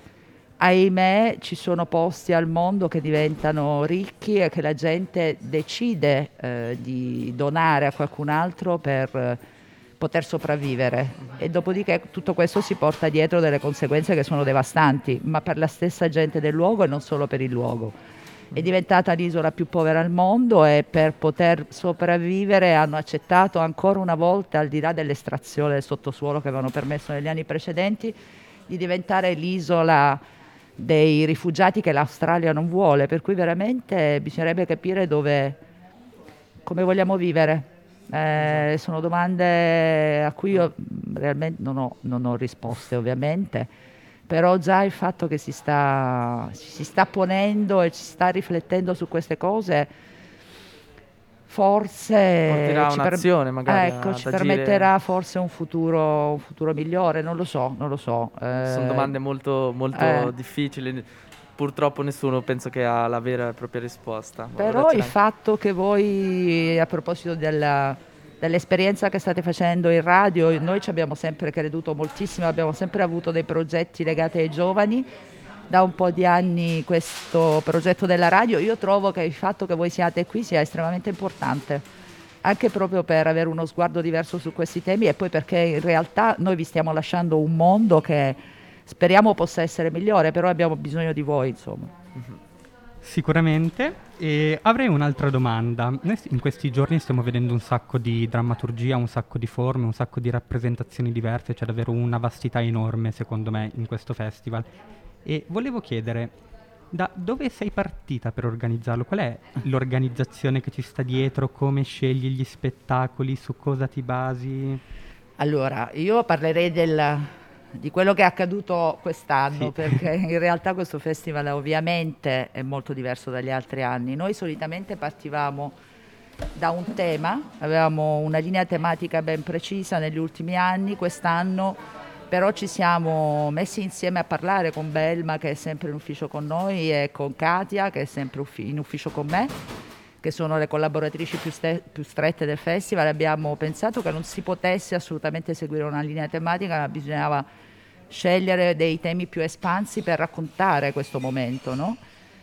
ahimè ci sono posti al mondo che diventano ricchi e che la gente decide eh, di donare a qualcun altro per eh, poter sopravvivere, e dopodiché tutto questo si porta dietro delle conseguenze che sono devastanti, ma per la stessa gente del luogo e non solo per il luogo. È diventata l'isola più povera al mondo e per poter sopravvivere hanno accettato ancora una volta, al di là dell'estrazione del sottosuolo che avevano permesso negli anni precedenti, di diventare l'isola dei rifugiati che l'Australia non vuole, per cui veramente bisognerebbe capire dove, come vogliamo vivere. Eh, sono domande a cui io mh, realmente non ho, non ho risposte, ovviamente, però già il fatto che si sta, si sta ponendo e si sta riflettendo su queste cose forse Porterà ci per- un'azione magari ecco, ad ci agire. permetterà forse un futuro, un futuro migliore, non lo so, non lo so. Sono Eh, domande molto, molto eh. difficili, purtroppo nessuno penso che ha la vera e propria risposta. Però Ora ce il l'hai. fatto che voi, a proposito della- dell'esperienza che state facendo in radio, noi ci abbiamo sempre creduto moltissimo, abbiamo sempre avuto dei progetti legati ai giovani, da un po' di anni questo progetto della radio, io trovo che il fatto che voi siate qui sia estremamente importante, anche proprio per avere uno sguardo diverso su questi temi, e poi perché in realtà noi vi stiamo lasciando un mondo che speriamo possa essere migliore, però abbiamo bisogno di voi, insomma. Sicuramente. E avrei un'altra domanda. Noi in questi giorni stiamo vedendo un sacco di drammaturgia, un sacco di forme, un sacco di rappresentazioni diverse, c'è davvero una vastità enorme secondo me in questo festival. E volevo chiedere, Da dove sei partita per organizzarlo? Qual è l'organizzazione che ci sta dietro? Come scegli gli spettacoli? Su cosa ti basi? Allora, io parlerei del, di quello che è accaduto quest'anno, Sì. perché in realtà questo festival ovviamente è molto diverso dagli altri anni. Noi solitamente partivamo da un tema, avevamo una linea tematica ben precisa negli ultimi anni. Quest'anno però ci siamo messi insieme a parlare con Belma, che è sempre in ufficio con noi, e con Katia, che è sempre uffi- in ufficio con me, che sono le collaboratrici più, ste- più strette del festival. Abbiamo pensato che non si potesse assolutamente seguire una linea tematica, ma bisognava scegliere dei temi più espansi per raccontare questo momento, no?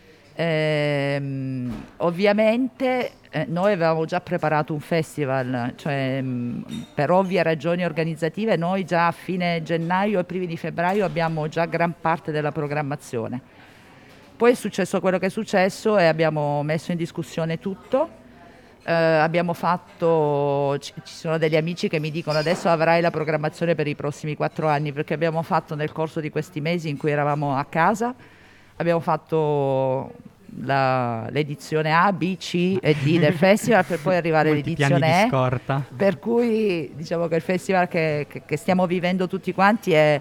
Ehm, ovviamente eh, noi avevamo già preparato un festival, cioè mh, per ovvie ragioni organizzative noi già a fine gennaio e primi di febbraio abbiamo già gran parte della programmazione. Poi è successo quello che è successo e abbiamo messo in discussione tutto. Eh, abbiamo fatto, ci, ci sono degli amici che mi dicono adesso avrai la programmazione per i prossimi quattro anni, perché abbiamo fatto nel corso di questi mesi in cui eravamo a casa, abbiamo fatto la, l'edizione A, B, C e D del festival per poi arrivare Molti all'edizione piani di E, scorta. per cui diciamo che il festival che, che- che stiamo vivendo tutti quanti è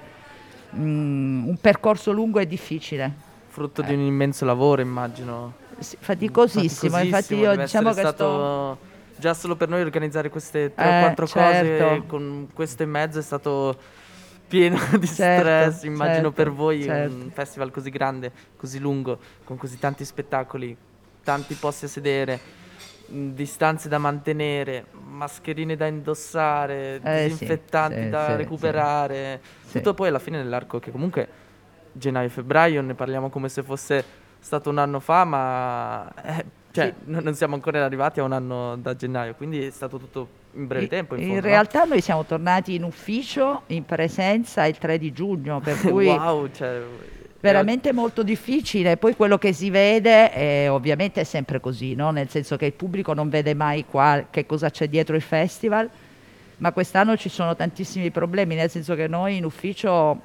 mm, un percorso lungo e difficile. Frutto di un immenso lavoro, immagino. Sì, faticosissimo, infatti io deve diciamo essere che stato già solo per noi organizzare queste tre o Eh, quattro certo. cose con questo e mezzo è stato pieno di Certo, stress. Immagino certo, per voi certo. un festival così grande, così lungo, con così tanti spettacoli, tanti posti a sedere, mh, distanze da mantenere, mascherine da indossare, Eh, sì, disinfettanti sì, da sì, recuperare, sì. tutto poi alla fine dell'arco che comunque gennaio-febbraio ne parliamo come se fosse stato un anno fa, ma eh, cioè, Sì. n- non siamo ancora arrivati a un anno da gennaio, quindi è stato tutto in breve In- tempo. In, in fondo, no? realtà noi siamo tornati in ufficio in presenza il tre di giugno, per cui wow, cioè, veramente molto difficile. Poi quello che si vede è, ovviamente è sempre così, no? Nel senso che il pubblico non vede mai qua che cosa c'è dietro il festival, ma quest'anno ci sono tantissimi problemi, nel senso che noi in ufficio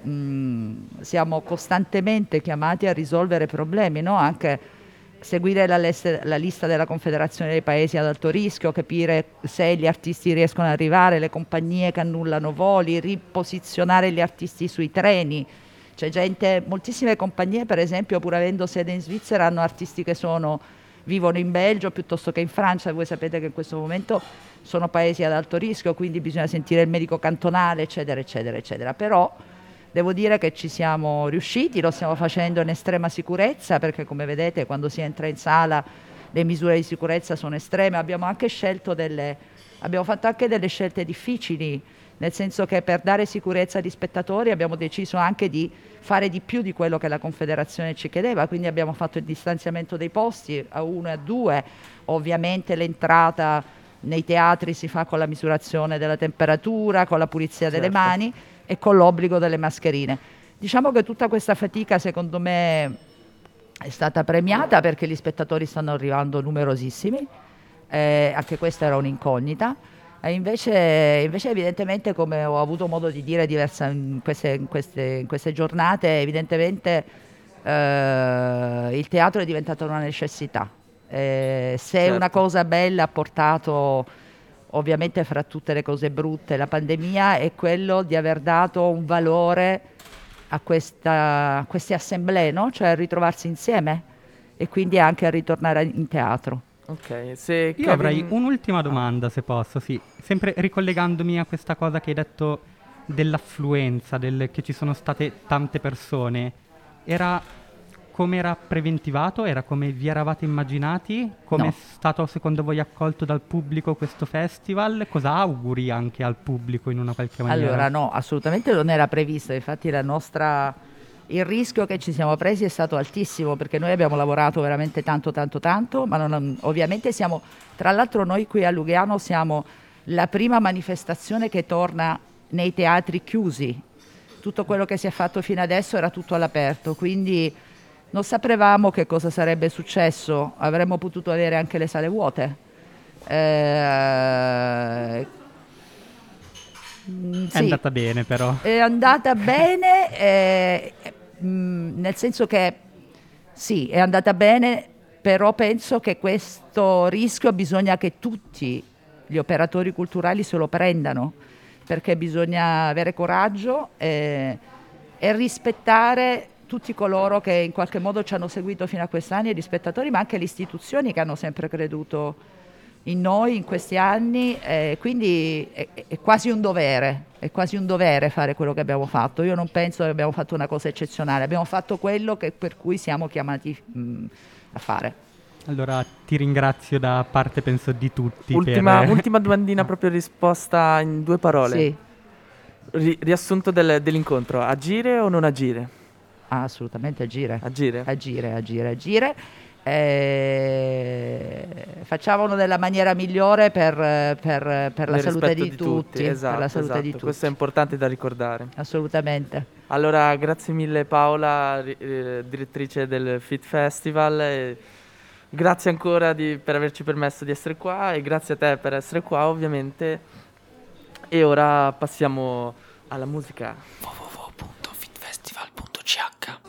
mh, siamo costantemente chiamati a risolvere problemi, no? Anche seguire la, leste- la lista della Confederazione dei Paesi ad alto rischio, capire se gli artisti riescono ad arrivare, le compagnie che annullano voli, riposizionare gli artisti sui treni. C'è gente, moltissime compagnie per esempio, pur avendo sede in Svizzera, hanno artisti che sono, vivono in Belgio piuttosto che in Francia. Voi sapete che in questo momento sono paesi ad alto rischio, quindi bisogna sentire il medico cantonale, eccetera, eccetera, eccetera. Però devo dire che ci siamo riusciti, lo stiamo facendo in estrema sicurezza, perché come vedete quando si entra in sala le misure di sicurezza sono estreme. Abbiamo anche scelto delle, abbiamo fatto anche delle scelte difficili, nel senso che per dare sicurezza agli spettatori abbiamo deciso anche di fare di più di quello che la Confederazione ci chiedeva, quindi abbiamo fatto il distanziamento dei posti a uno e a due, ovviamente l'entrata nei teatri si fa con la misurazione della temperatura, con la pulizia delle Certo. mani e con l'obbligo delle mascherine. Diciamo che tutta questa fatica secondo me è stata premiata perché gli spettatori stanno arrivando numerosissimi, eh, anche questa era un'incognita. E invece, invece evidentemente, come ho avuto modo di dire diversa in queste, in queste, in queste giornate, evidentemente eh, il teatro è diventato una necessità. Eh, se Certo. una cosa bella ha portato, ovviamente fra tutte le cose brutte, la pandemia, è quello di aver dato un valore a, questa, a queste assemblee, no? Cioè a ritrovarsi insieme e quindi anche a ritornare in teatro. Ok, se Io Kevin- avrei un'ultima domanda, se posso, sì. Sempre ricollegandomi a questa cosa che hai detto dell'affluenza, del, che ci sono state tante persone. Era come era preventivato? Era come vi eravate immaginati? Come No. è stato secondo voi accolto dal pubblico questo festival? Cosa auguri anche al pubblico in una qualche maniera? Allora no, assolutamente non era previsto, infatti la nostra, il rischio che ci siamo presi è stato altissimo perché noi abbiamo lavorato veramente tanto tanto tanto, ma non, ovviamente siamo, tra l'altro noi qui a Lugano siamo la prima manifestazione che torna nei teatri chiusi. Tutto quello che si è fatto fino adesso era tutto all'aperto, quindi non sapevamo che cosa sarebbe successo, avremmo potuto avere anche le sale vuote. Eh, mm, È sì. andata bene però. È andata bene, eh, mh, nel senso che sì, è andata bene, però penso che questo rischio bisogna che tutti gli operatori culturali se lo prendano, perché bisogna avere coraggio e, e rispettare tutti coloro che in qualche modo ci hanno seguito fino a quest'anni, gli spettatori, ma anche le istituzioni che hanno sempre creduto in noi in questi anni, eh, quindi è, è quasi un dovere, è quasi un dovere fare quello che abbiamo fatto. Io non penso che abbiamo fatto una cosa eccezionale, abbiamo fatto quello che, per cui siamo chiamati mh, a fare. Allora ti ringrazio da parte penso di tutti. Ultima, per... ultima domandina, proprio risposta in due parole. Sì. Ri- riassunto del- dell'incontro, agire o non agire? Ah, assolutamente agire. Agire? Agire, agire, agire. Eh, facciamolo nella maniera migliore per, per, per la Nel salute rispetto di, tutti, esatto, per la salute esatto. di tutti. Questo è importante da ricordare. Assolutamente. Allora, grazie mille Paola, ri- eh, direttrice del Fit Festival. E grazie ancora di- per averci permesso di essere qua e grazie a te per essere qua, ovviamente. E ora passiamo alla musica. w w w punto fitfestival punto c h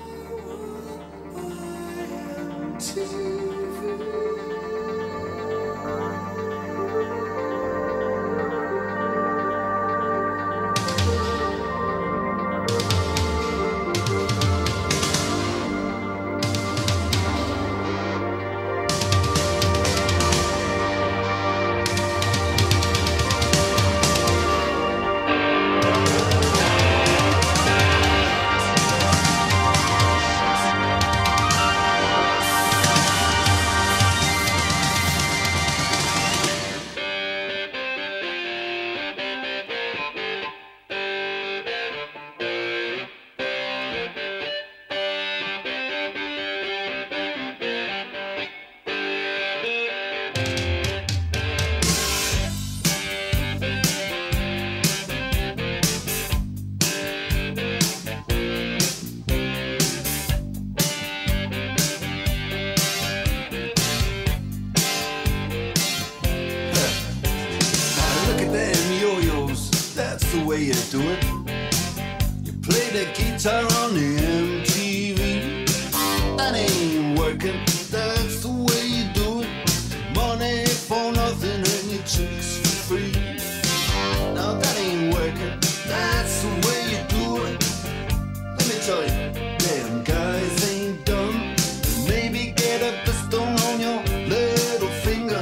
Look at them yo-yos, that's the way you do it. You play the guitar on the M T V. That ain't working, that's the way you do it. Money for nothing and your chicks for free. Now that ain't working, that's the way you do it. Let me tell you, damn guys ain't dumb. Maybe get a blister on your little finger.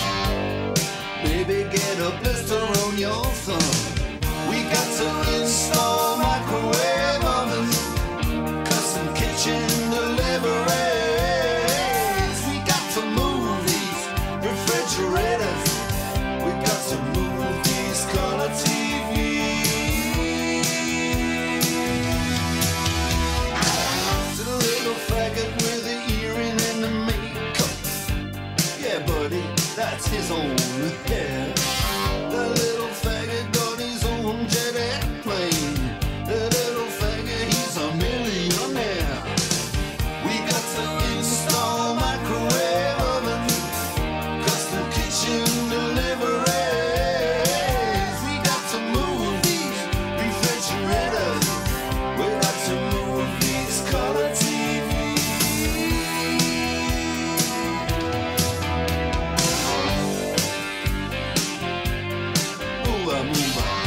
Maybe get a blister on your thumb. We got to install microwave ovens, custom kitchen deliveries. We got to move these refrigerators. We got to move these color T Vs. To the little faggot with the earring and the makeup. Yeah, buddy, that's his own hair. The little faggot got his own jet airplane. The little faggot, he's a millionaire. We got to install microwave ovens, custom kitchen deliveries. We got to move these refrigerators. We got to move these color T Vs. Move on, move on.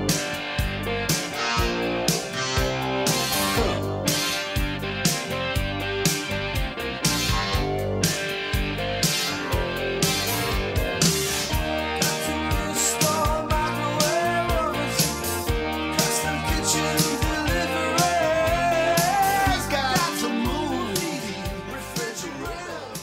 Install microwave ovens, custom kitchen deliveries. Got to move these refrigerators.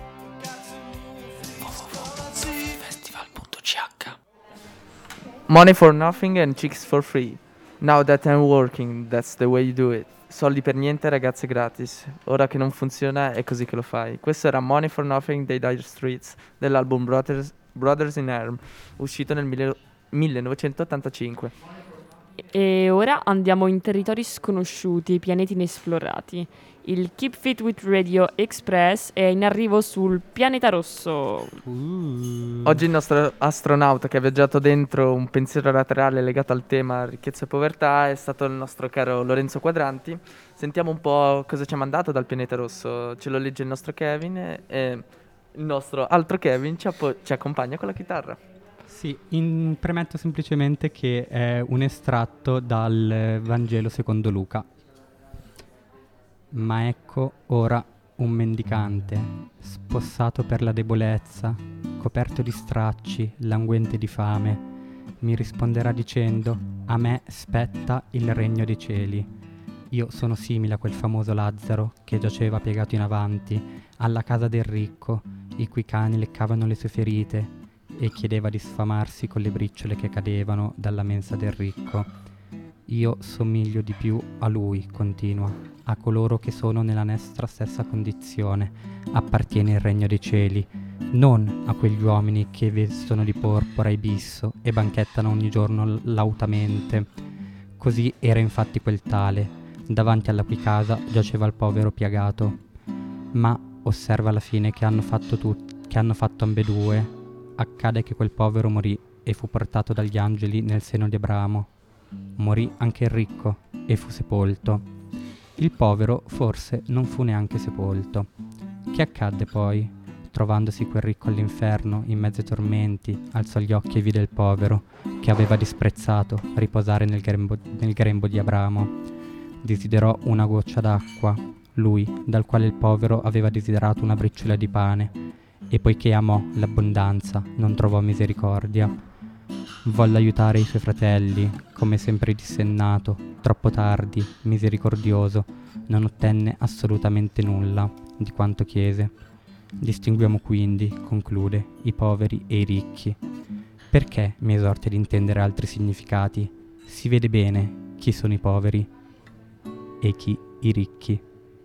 w w w punto fitfestival punto c h Money for nothing and chicks for free. Now that I'm working, that's the way you do it. Soldi per niente, ragazze gratis. Ora che non funziona, è così che lo fai. Questo era Money for Nothing dei Dire Straits dell'album Brothers, Brothers in Arm, uscito nel mille- millenovecentottantacinque. E ora andiamo in territori sconosciuti, pianeti inesplorati. Il Keep Fit with Radio Express è in arrivo sul pianeta rosso. Oggi il nostro astronauta che ha viaggiato dentro un pensiero laterale legato al tema ricchezza e povertà è stato il nostro caro Lorenzo Quadranti. Sentiamo un po' cosa ci ha mandato dal pianeta rosso. Ce lo legge il nostro Kevin e il nostro altro Kevin ci, appo- ci accompagna con la chitarra. Sì, in- premetto semplicemente che è un estratto dal Vangelo secondo Luca. Ma ecco ora un mendicante, spossato per la debolezza, coperto di stracci, languente di fame, mi risponderà dicendo: a me spetta il regno dei cieli. Io sono simile a quel famoso Lazzaro che giaceva piegato in avanti alla casa del ricco, i cui cani leccavano le sue ferite, e chiedeva di sfamarsi con le briciole che cadevano dalla mensa del ricco. Io somiglio di più a lui, continua, a coloro che sono nella nostra stessa condizione. Appartiene il regno dei cieli, non a quegli uomini che vestono di porpora e bisso e banchettano ogni giorno lautamente. Così era infatti quel tale, davanti alla cui casa giaceva il povero piagato. Ma osserva alla fine che hanno fatto tut- che hanno fatto ambedue. Accade che quel povero morì e fu portato dagli angeli nel seno di Abramo. Morì anche il ricco e fu sepolto. Il povero forse non fu neanche sepolto. Che accadde poi? Trovandosi quel ricco all'inferno, in mezzo ai tormenti, alzò gli occhi e vide il povero, che aveva disprezzato, riposare nel grembo, nel grembo di Abramo. Desiderò una goccia d'acqua, lui, dal quale il povero aveva desiderato una briciola di pane, e poiché amò l'abbondanza, non trovò misericordia. Volle aiutare i suoi fratelli, come sempre dissennato, troppo tardi, misericordioso, non ottenne assolutamente nulla di quanto chiese. Distinguiamo quindi, conclude, i poveri e i ricchi. Perché mi esorti ad intendere altri significati? Si vede bene chi sono i poveri e chi i ricchi.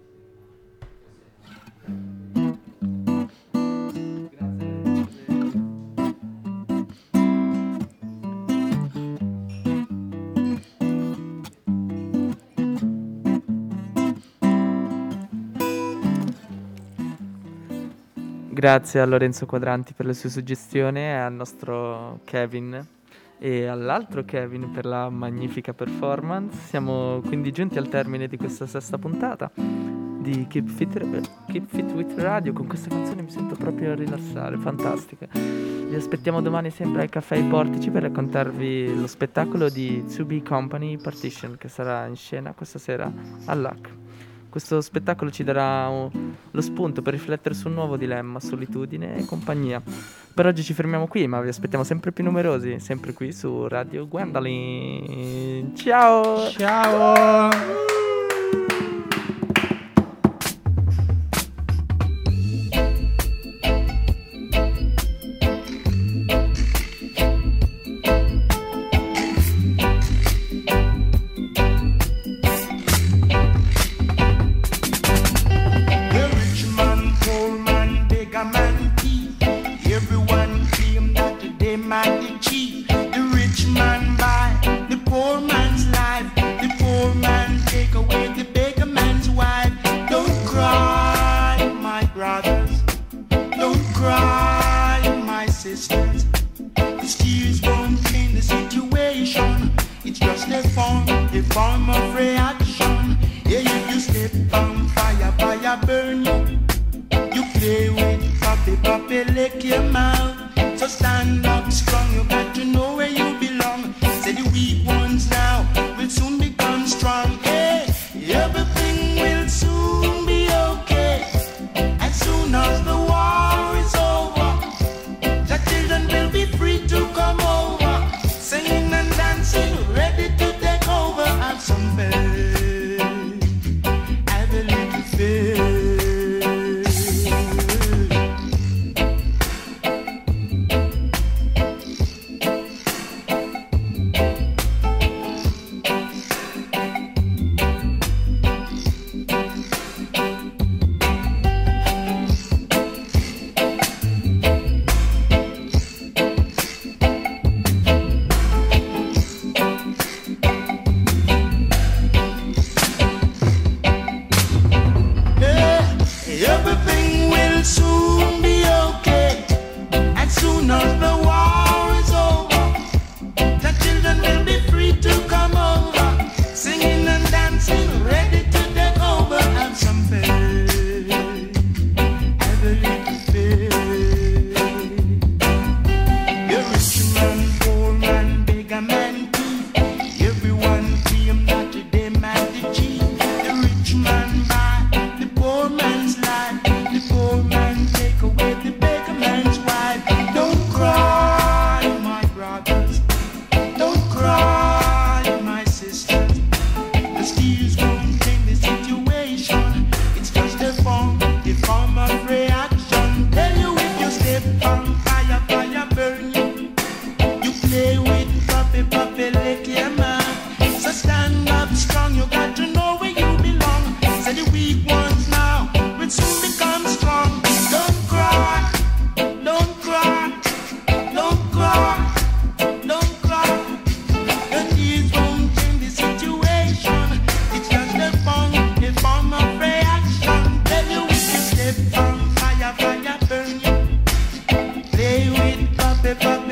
Grazie a Lorenzo Quadranti per le sue suggestioni e al nostro Kevin e all'altro Kevin per la magnifica performance. Siamo quindi giunti al termine di questa sesta puntata di Keep Fit, Keep Fit with Radio. Con questa canzone mi sento proprio a rilassare, fantastica. Vi aspettiamo domani sempre al Caffè ai Portici per raccontarvi lo spettacolo di two B Company Partition che sarà in scena questa sera all'A C. Questo spettacolo ci darà un, lo spunto per riflettere su un nuovo dilemma, solitudine e compagnia. Per oggi ci fermiamo qui, ma vi aspettiamo sempre più numerosi, sempre qui su Radio Gwendolyn. Ciao! Ciao!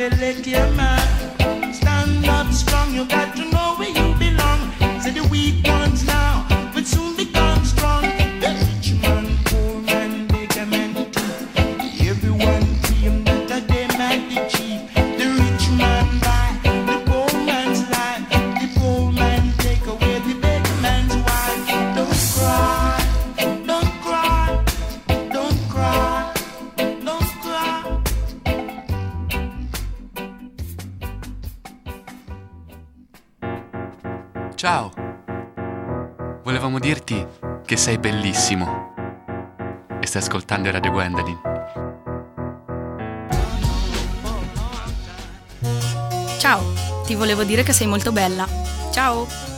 belly care man. Stand up strong, you got to know where you belong. Say the weak ones now will soon become strong. The rich man, poor man, bigger man too. Everyone claim that they might be cheap. The rich man buy the poor man's life. The poor man take away the big man's wife. Don't cry, don't cry, don't cry, don't cry. Ciao! Volevamo dirti che sei bellissimo. E stai ascoltando Radio Gwendolyn. Ciao, ti volevo dire che sei molto bella. Ciao!